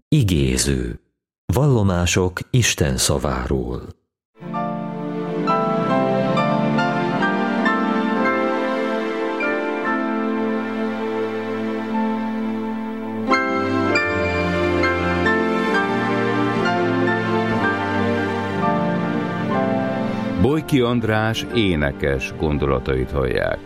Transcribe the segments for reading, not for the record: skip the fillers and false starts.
Igéző. Vallomások Isten szaváról. Bojki András énekes gondolatait hallják.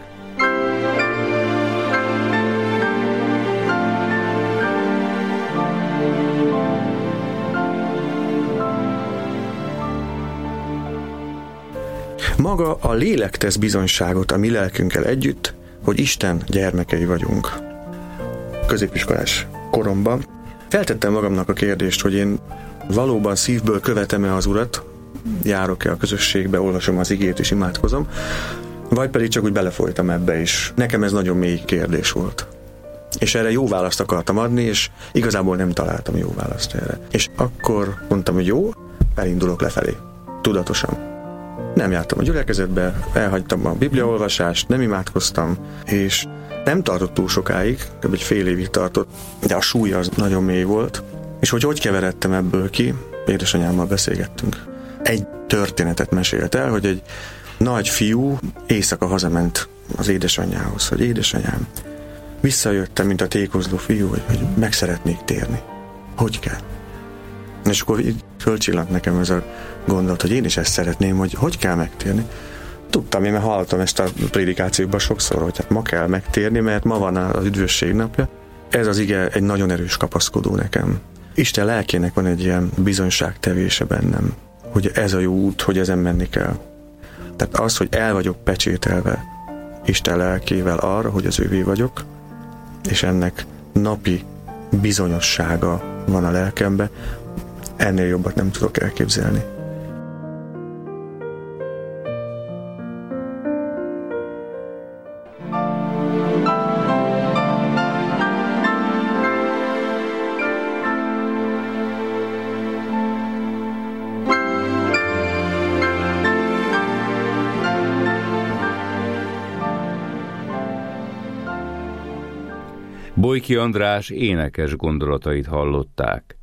Maga a lélek tesz bizonyságot a mi lelkünkkel együtt, hogy Isten gyermekei vagyunk. Középiskolás koromban feltettem magamnak a kérdést, hogy én valóban szívből követem-e az Urat, járok-e a közösségbe, olvasom az igét és imádkozom, vagy pedig csak úgy belefolytam ebbe is. Nekem ez nagyon mély kérdés volt. És erre jó választ akartam adni, és igazából nem találtam jó választ erre. És akkor mondtam, hogy jó, elindulok lefelé. Tudatosan. Nem jártam a gyülekezetbe, elhagytam a bibliaolvasást, nem imádkoztam, és nem tartott túl sokáig, kb. Egy fél évig tartott, de a súlya az nagyon mély volt. És hogy keveredtem ebből ki, édesanyámmal beszélgettünk. Egy történetet mesélt el, hogy egy nagy fiú éjszaka hazament az édesanyjához, hogy édesanyám, visszajöttem, mint a tékozló fiú, hogy meg szeretnék térni. Hogy kell? És akkor így fölcsillant nekem ez a gondolat, hogy én is ezt szeretném, hogy kell megtérni. Tudtam, én mert hallottam ezt a prédikációkban sokszor, hogy hát ma kell megtérni, mert ma van az üdvösség napja. Ez az ige egy nagyon erős kapaszkodó nekem. Isten lelkének van egy ilyen bizonyságtevése bennem, hogy ez a jó út, hogy ezen menni kell. Tehát az, hogy el vagyok pecsételve Isten lelkével arra, hogy az ővé vagyok, és ennek napi bizonyossága van a lelkembe, ennél jobbat nem tudok elképzelni. Bojki András énekes gondolatait hallották.